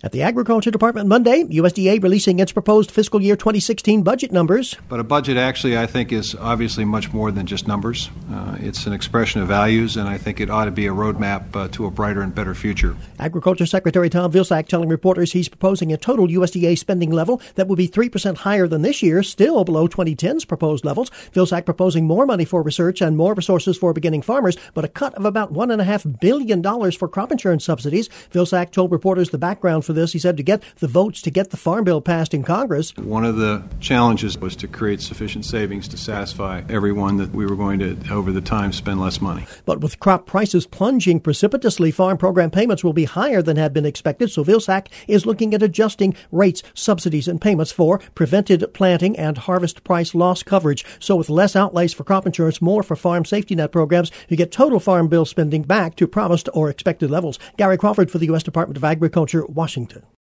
At the Agriculture Department Monday, USDA releasing its proposed fiscal year 2016 budget numbers. But a budget actually, I think, is obviously much more than just numbers. It's an expression of values, and I think it ought to be a roadmap to a brighter and better future. Agriculture Secretary Tom Vilsack telling reporters he's proposing a total USDA spending level that will be 3% higher than this year, still below 2010's proposed levels. Vilsack proposing more money for research and more resources for beginning farmers, but a cut of about $1.5 billion for crop insurance subsidies. Vilsack told reporters the background for this. He said to get the votes to get the Farm Bill passed in Congress. One of the challenges was to create sufficient savings to satisfy everyone that we were going to, over the time, spend less money. But with crop prices plunging precipitously, farm program payments will be higher than had been expected, so Vilsack is looking at adjusting rates, subsidies, and payments for prevented planting and harvest price loss coverage. So with less outlays for crop insurance, more for farm safety net programs, you get total Farm Bill spending back to promised or expected levels. Gary Crawford for the U.S. Department of Agriculture, Washington.